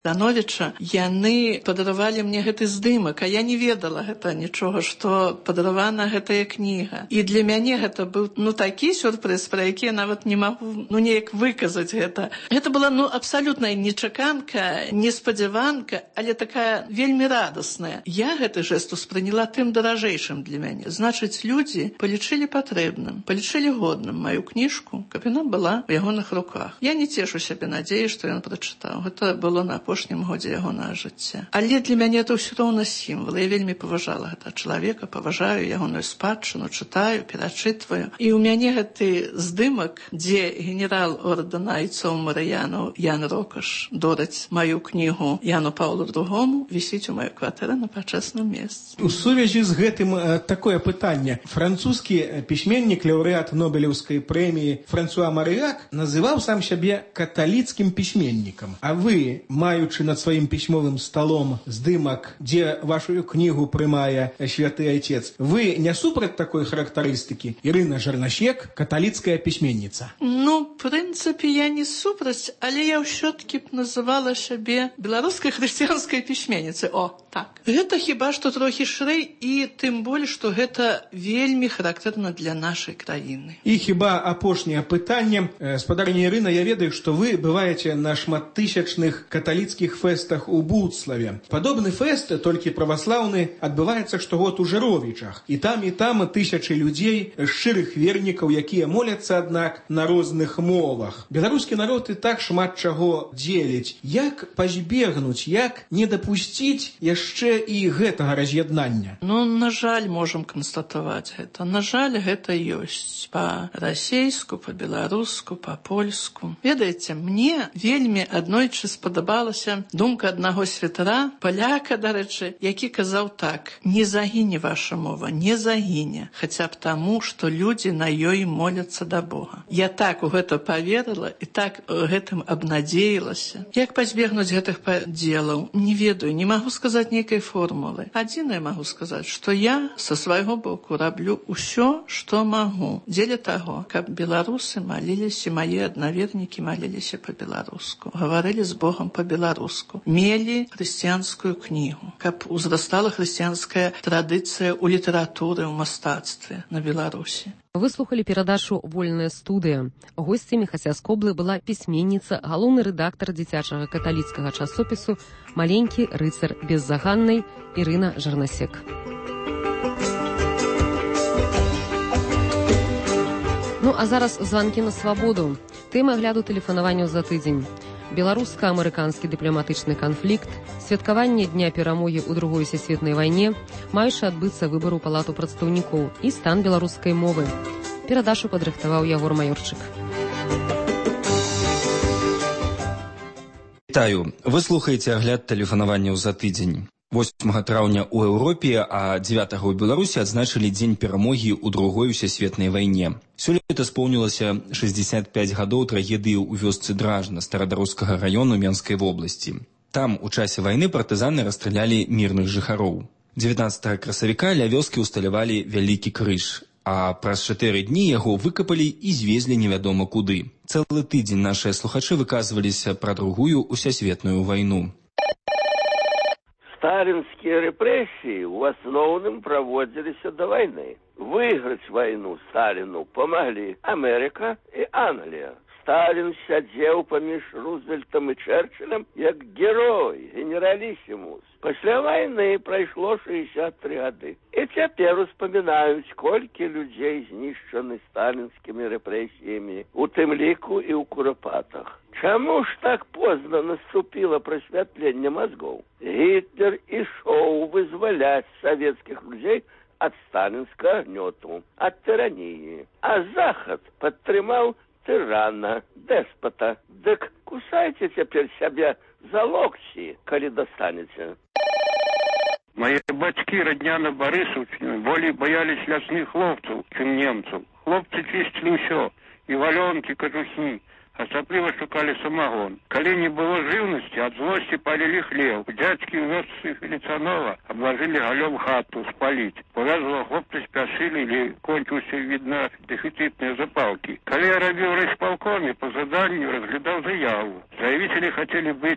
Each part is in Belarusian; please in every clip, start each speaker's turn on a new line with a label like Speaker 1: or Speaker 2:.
Speaker 1: Дановіча, яны падаравалі мне гэты здымак, а я не ведала гэта нічога, што падаравана гэтая кніга. І для мяне гэта быў такі сюрпрыз, пра які я нават не магу неяк выказаць гэта. Гэта была абсалютная нечаканка, неспадзяванка, але такая вельмі радасная. Я гэты жэст успрыняла тым даражэйшым для мяне. Значыць, людзі палічылі патрэбным, палічылі годным маю кніжку, каб яна была ў ягоных руках. Я не цешу сябе надзеяй, што ён прачытаў. Гэта было на апошнім годзе ягонага жыцця. Але для мяне это ўсё роўна сімвал. Я вельмі паважала гэтага чалавека, паважаю ягоную спадчыну, чытаю, перачытваю. І ў мяне гэты здымак, дзе генерал ордэна айцоў Марыянаў Ян Рокаш дораць маю кнігу Яну Паўлу II, вісіць у маёй кватэры на пачэсным месцы.
Speaker 2: У сувязі з гэтым такое пытанне. Французскі пісьменнік, лаўрэат Нобелеўскай прэміі Франсуа Марыяк называў сам сябе каталіцкім пісьменнікам. А вы, маючы над сваім пісьмовым сталом здымак, дзе вашу кнігу прымае святы айцец, вы не супраць такой характарыстыкі? Ірына Жарнасек, каталіцкая пісьменніца.
Speaker 1: В прынцыпе, я не супраць, але я ўсё-таки б называла сябе беларускай хрысціянскай пісьменніцай. Так. Гэта хіба што трохі шырэй, і тым больш, што гэта вельмі характэрна для нашай краіны.
Speaker 2: І хіба апошняе пытанне. Спадарыня Ірына, я ведаю, што вы бываеце на шматтысячных каталіцкіх фэстах у Буцлаве. Падобны фэст, толькі праваслаўны, адбываецца штогод у Жыровічах. І там тысячы людзей, шчырых вернікаў, якія моляцца, аднак, на розных мовах. Беларускі народ і так шмат чаго дзеліць. Як пазбегнуць, як не дапусціць яшчэ і гэтага раз'яднання?
Speaker 1: На жаль, можам канстатаваць гэта. На жаль, гэта ёсць. Па-расейску, па-беларуску, па-польску. Ведаеце, мне вельмі аднойчы спадабалася думка аднаго святара, паляка, дарэчы, які казаў так: не загіне ваша мова, не загіне, хаця б таму, што людзі на ёй моляцца да Бога. Я так у гэта паверыла і так гэтым абнадзеілася. Як пазбегнуць гэтых падзелаў? Не ведаю, не магу сказаць нейкай формулы. Адзінае магу сказаць, што я са свайго боку раблю ўсё, што магу, дзеля таго, каб беларусы маліліся, мае аднавернікі маліліся па-беларуску, гаварылі з Богам па-беларуску, мелі хрысціянскую кнігу, каб узрастала хрысціянская традыцыя ў літаратуры, ў мастацтве на Беларусі.
Speaker 3: Вы слухали перадачу «Вольная студыя». Госцем Міхася Скоблы была пісьменніца, галоўны рэдактар дзіцячага каталіцкага часопісу «Маленькі рыцар беззаганнай» Ірына Жарнасек. А зараз званкі на свабоду. Тэма агляду тэлефанаванняў за тыдзень. Беларуска-амерыканскі дыпламатычны канфлікт, святкаванне Дня перамогі ў Другой сусветнай вайне, маючы адбыцца выбар у Палату прадстаўнікоў і стан беларускай мовы. Перадачу падрыхтаваў Ягор Маёрчык.
Speaker 4: Вітаю. Вы слухаеце агляд тэлефанаванняў за тыдзень. 8 траўня ў Еўропе, а 9 ў Беларусі адзначылі Дзень перамогі ў Другой сусветнай вайне. Сёлета споўнілася 65 гадоў трагедыі ў вёсцы Дражна Старадарожскага раёну Менскай вобласці. Там у часе вайны партызаны расстралялі мірных жыхароў. 19 красавіка ля вёскі ўсталявалі вялікі крыж, а праз 4 дні яго выкапалі і звезлі невядома куды. Цэлы тыдзень нашыя слухачы выказваліся пра Другую сусветную вайну.
Speaker 5: Сталинские репрессии в основном проводились до войны. Выиграть войну Сталину помогли Америка и Англия. Сталин сядзеў паміж Рузвельтом и Черчиллем як герой, генералиссимус. Пасля войны прайшло 63 гады. И цяпер успамінаюць, колькі людзей знішчаны сталінскімі рэпрэсіямі, у тым ліку і ў Куропатах. Чаму ж так позна наступило просвятленне мозгов? Гитлер ішоў вызваляць советских людей от сталинского гнету, от тирании. А Захад падтрымаў тирана, деспота. Дык кусайте теперь себя за локти, коли достанете.
Speaker 6: Мои бацькі родня на Барысаўшчыне болей боялись лясных хлопцаў, чым немцаў. Хлопцы чистили ўсё, і валёнкі, кажухі, асабліва шукалі самагон. Калі не было жыўнасці, ад злосці палілі хлеб. Дзядзькі ў вёсцы Феліцанова абложили галём хату спаліць. Повязывала хлопцы спяшылі или кончился, видно, дефицитные запалки. Калі я рабіў райсполкоме, по заданию разглядал заяву. Заявители хотели быть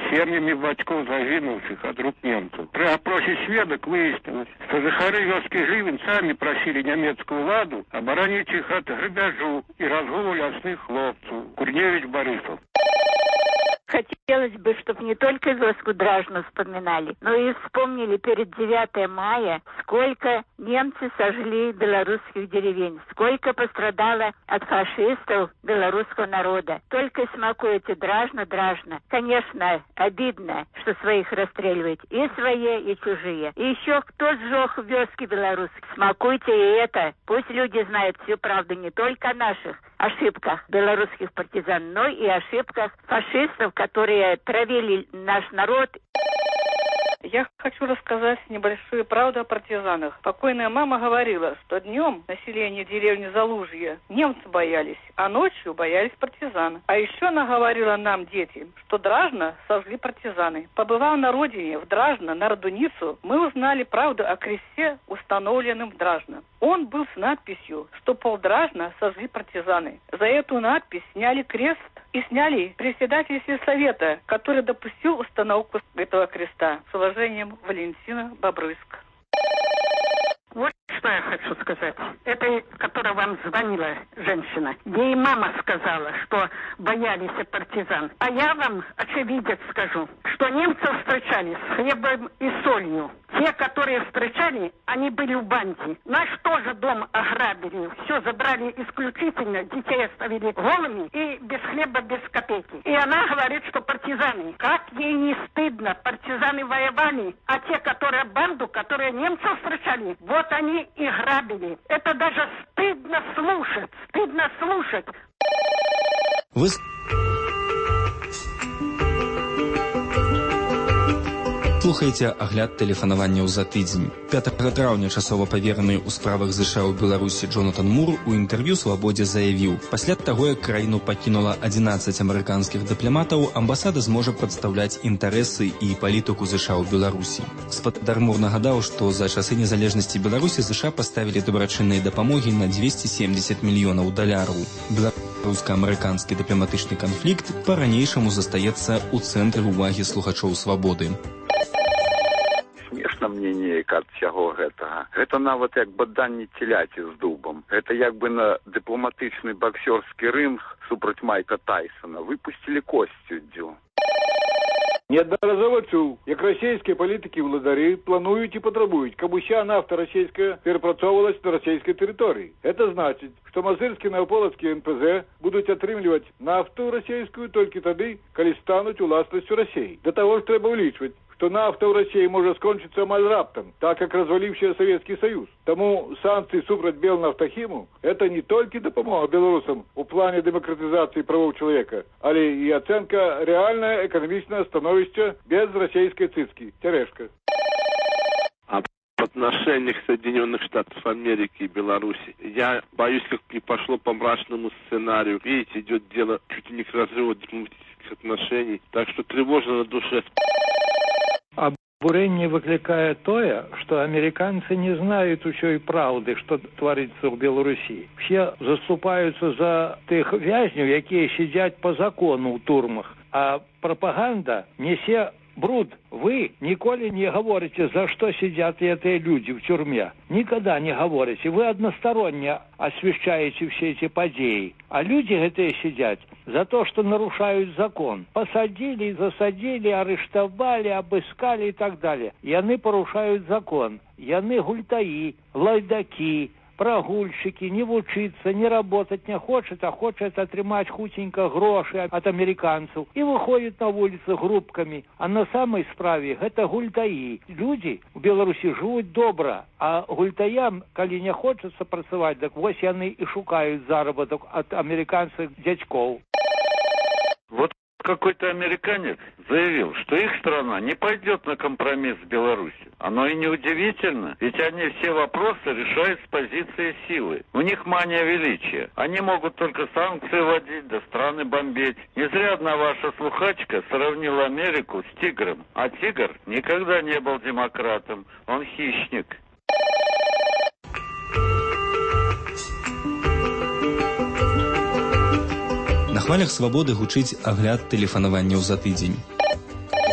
Speaker 6: семьями батьков загинувших от рук немцев. При опросе сведок выяснилось, что жихары вёски Живин сами просили немецкую ладу оборонить их от грабежу и разгула лясных хлопцев. Курневич Борисов.
Speaker 7: Хотелось бы, чтобы не только вёску Дражну вспоминали, но и вспомнили перед 9 мая, сколько немцы сожгли белорусских деревень, сколько пострадало от фашистов белорусского народа. Только смакуете Дражну. Конечно, обидно, что своих расстреливают, и свои, и чужие. И еще кто сжег вёски белорусских. Смакуйте и это. Пусть люди знают всю правду не только о наших ошибках белорусских партизан, но и ошибках фашистов, которые травили наш народ.
Speaker 8: Я хочу рассказать небольшую правду о партизанах. Покойная мама говорила, что днем население деревни Залужье немцы боялись, а ночью боялись партизан. А еще она говорила нам, детям, что Дражно сожгли партизаны. Побывав на родине, в Дражно, на Радуницу, мы узнали правду о кресте, установленном в Дражно. Он был с надписью, что полдражна сожгли партизаны. За эту надпись сняли крест и сняли председателя сельсовета, который допустил установку этого креста. С уважением, Валентина, Бобруйск.
Speaker 9: Вот что я хочу сказать. Это, которая вам звонила женщина. Ей мама сказала, что боялись партизан. А я вам, очевидец, скажу, что немцы встречали с хлебом и солью. Те, которые встречали, они были в банде. Наш тоже дом ограбили. Все забрали исключительно. Детей оставили голыми и без хлеба, без копейки. И она говорит, что партизаны. Как ей не стыдно? Партизаны воевали. А те, которые банду, которые немцев встречали, вот они и грабили. Это даже стыдно слушать. Стыдно слушать.
Speaker 4: Вы... Слухаеце агляд тэлефанаванняў за тыдзень. 5 траўня часова павераны ў справах ЗША ў Беларусі Джонатан Мур у інтэрв'ю «Свабодзе» заявіў, пасля таго, як краіну пакінула 11 амерыканскіх дыпламатаў, амбасада зможа прадстаўляць інтарэсы і палітыку ЗША ў Беларусі. Спадар Мур нагадаў, што за часы незалежнасці Беларусі ЗША паставілі дабрачынныя дапамогі на $270 мільёнаў. Беларуска-амерыканскі дыпламатычны канфлікт па-ранейшаму застаецца ў цэнтры ўвагі слухачоў «Свабоды».
Speaker 10: Мне неяк ад всяго гэтага. Гэта нават як баданне теляці з дубам. Гэта як бы на дыпламатычны боксёрскі рынг супраць Майка Тайсона выпусцілі косцюддзю.
Speaker 11: Неаднаразова чуў, як расійскія палітыкі ўладары плануюць і патрабуюць, каб уся нафта расійская перапрацоўвалась на расійскай тэрыторыі. Это значыць, што мазырскі наваполацкія НПЗ будуць атрымліваць нафту расійскую толькі тады, калі стануць уласнасцю Расіі. Да таго ж трэба ўлічваць, што нафта ў Расіі можа скончыцца амаль раптам, так як разваліўся Савецкі Саюз. Таму санкцыі супраць Белнафтахіму – это не толькі дапамога беларусам у плане дэмакратызацыі правоў чалавека, але і ацэнка рэальнае эканамічнае становішча без расійскай цыцкі. Терешка.
Speaker 12: В отношениях Соединенных Штатов Америки и Беларуси. Я боюсь, как не пошло по мрачному сценарию. Видите, идет дело чуть ли не к разрыву дипломатических отношений. Так что тревожно на душе.
Speaker 13: Обурение выкликае тое, что американцы не знают усёй правды, что творится в Беларуси. Все заступаются за тех вязню, якія сидят по закону в турмах, а пропаганда несе бруд. Вы николи не говорите, за что сидят эти люди в тюрьме. Никогда не говорите. Вы односторонне освещаете все эти подеи. А люди эти сидят за то, что нарушают закон. Посадили, засадили, арештовали, обыскали и так далее. И они порушают закон. И они гультаи, лайдаки, прогульщики, не вучиться, не работать не хочет, а хочет отрымать хутенько гроши от американцев. И выходит на улицы группками. А на самой справе это гультаи. Люди в Беларуси живут добро, а гультаям, коли не хочется працевать, так вот они и шукают заработок от американских дядьков.
Speaker 11: Вот какой-то американец заявил, что их страна не пойдет на компромисс с Беларусью. Оно и неудивительно, ведь они все вопросы решают с позиции силы. У них мания величия. Они могут только санкции вводить, да страны бомбить. Не зря одна ваша слухачка сравнила Америку с тигром. А тигр никогда не был демократом. Он хищник.
Speaker 4: На хвалях «Свабоды» гучыць агляд тэлефанаванняў за тыдзень.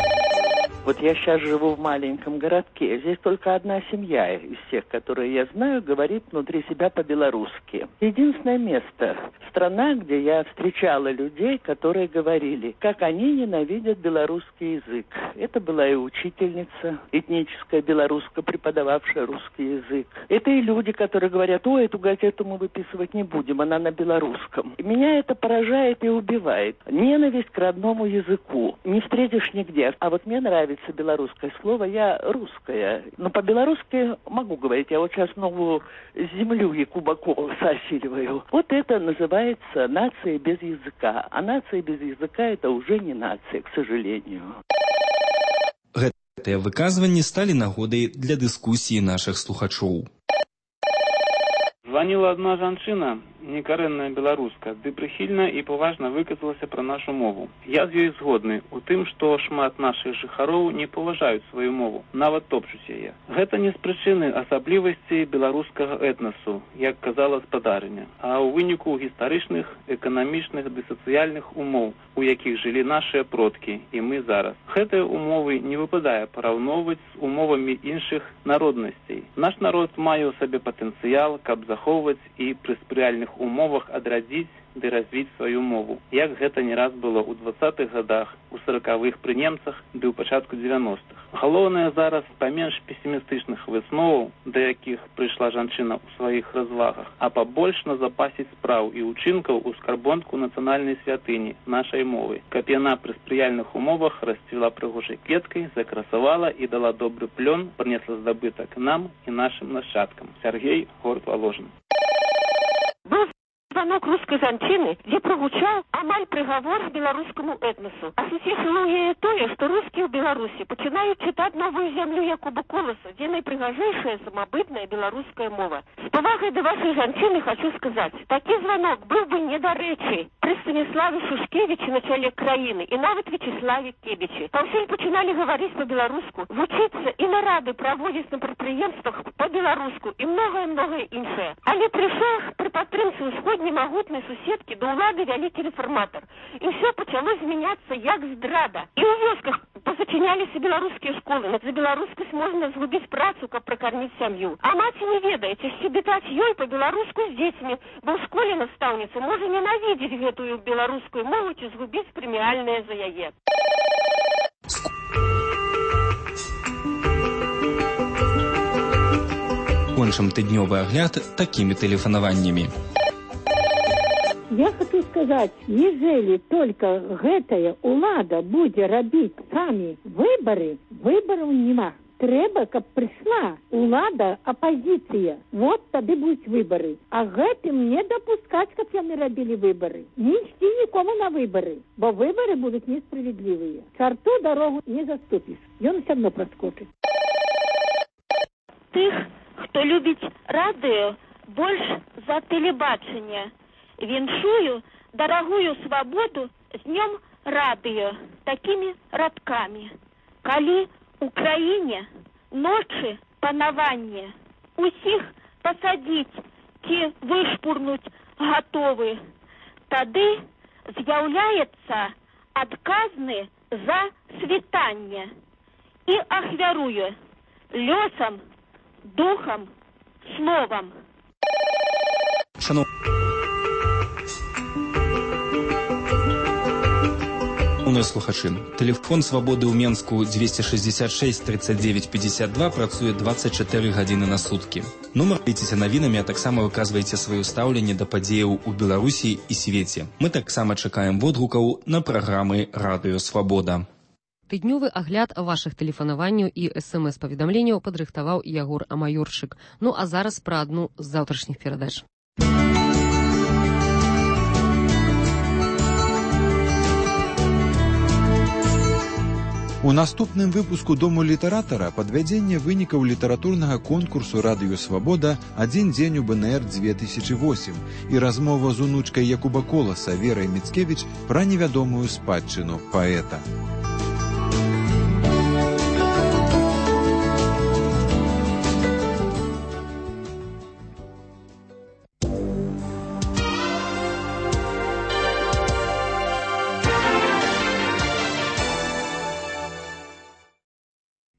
Speaker 14: Вот я сейчас живу в маленьком городке. Здесь только одна семья из тех, которые я знаю, говорит внутри себя по-белорусски. Единственное место, страна, где я встречала людей, которые говорили, как они ненавидят белорусский язык. Это была и учительница, этническая белоруска, преподававшая русский язык. Это и люди, которые говорят, ой, эту газету мы выписывать не будем, она на белорусском. И меня это поражает и убивает. Ненависть к родному языку не встретишь нигде. А вот мне нравится белорусское слово, я русская. Но по-белорусски могу говорить, я вот сейчас новую землю Якубакова осиливаю. Вот это называется нация без языка. А нация без языка это уже не нация, к сожалению.
Speaker 4: Гэтыя выказванні сталі нагодай для дыскусіі нашых слухачоў.
Speaker 15: Звонила одна жанчына, некарэнная беларуска, ды прыхільна і паважна выказалася пра нашу мову. Я з ёй згодны у тым, што шмат нашых жыхароў не паважаюць сваю мову, нават топчуць яе. Гэта не з прычыны асаблівасцей беларускага этнасу, як казала спадарыня, а ў выніку гістарычных, эканамічных ды сацыяльных умоў, у якіх жылі нашыя продкі і мы зараз. Гэтыя умовы не выпадае параўноўваць з умовамі іншых народнасцей. Наш народ мае ў сабе патэнцыял, каб захоўваць і пры спрыяльных умовах адрадзіць ды развіць сваю мову. Як гэта не раз было ў 20-х гадах, у 40-х пры немцах ды ў пачатку 90-х. Галоўнае зараз паменш песімістычных высноваў, да якіх прыйшла жанчына ў сваіх развагах, а пабольш назапасіць спраў і ўчынкаў у скарбонку нацыянальнай святыні нашай мовы, каб яна пры спрыяльных умовах расцвіла прыгожай кветкай, закрасавала і дала добры плён, прынесла здабытак нам і нашым нашчадкам. Сергей, город Воложин.
Speaker 16: Звонок русской жанчыны, где прогучал амаль приговор к белорусскому этносу. А суцешило яе тое, что русские в Беларуси начинают читать новую землю Якуба Колоса, где наипригожейшая самобытная белорусская мова. С повагой до вашей жанчыны хочу сказать, такой звонок был бы недоречий при Станиславе Шушкевиче на челе краины и нават Вячеславе Кебиче. Паўсюль починали говорить по-белоруску, вучиться и нарады проводить на предприемствах по-белоруску и многое-многое иншее. Але пришел при падтрымцы усходней могутной суседки до улады вялікі реформатор. И все почалось меняться як здрада. И у вёсках позачинялись и белорусские школы. За белорусскость можно згубить працу, как прокормить семью. А маці не ведаете, щебетать ёй по-белоруску с детьми, бо в школе наставница может ненавидеть гэтую белорусскую мову и згубить премиальное за яе.
Speaker 4: Кончым тыднёвы агляд такими тэлефанаваннямі.
Speaker 17: Я хочу сказать, ежели только гэтая улада будет рабіць сами выборы, выборов нема. Трэба, каб пришла улада, оппозиция. Вот тады будут выборы. А гэтым не допускать, каб яны рабілі выборы. Не ісці нікому на выборы, бо выборы будут несправедливые. Чарту дорогу не заступишь. Ён все равно проскочит.
Speaker 16: Тых, кто любит радио больше за телебачение. Віншую дорогую свободу с днем радио такими радками. Калі Украине ночи панаванне, усіх посадить ці вышпурнуть готовы, тады з'яўляецца адказны за світанне и ахвяруе лёсам, духом, словом.
Speaker 4: Слухачы. Тэлефон свабоды ў Менску 266 39 52 працуе 24 гадзіны на суткі. Нумар дзяліцеся навінамі, а таксама выказвайце сваё стаўленне да падзеяў у Беларусі і свеце. Мы таксама чакаем водгукаў на праграмы «Радыё Свабода».
Speaker 3: Тыднёвы агляд вашых тэлефанаванняў і СМС-паведамленняў падрыхтаваў Ягор Амаёрчык. Ну а зараз пра адну з заўтрашніх перадач.
Speaker 18: У наступным выпуску Дому літаратара падвядзенне вынікаў літаратурнага конкурсу «Радыё Свабода. Адзін дзень у БНР-2008» і размова з унучкай Якуба Коласа Верай Міцкевіч пра невядомую спадчыну паэта.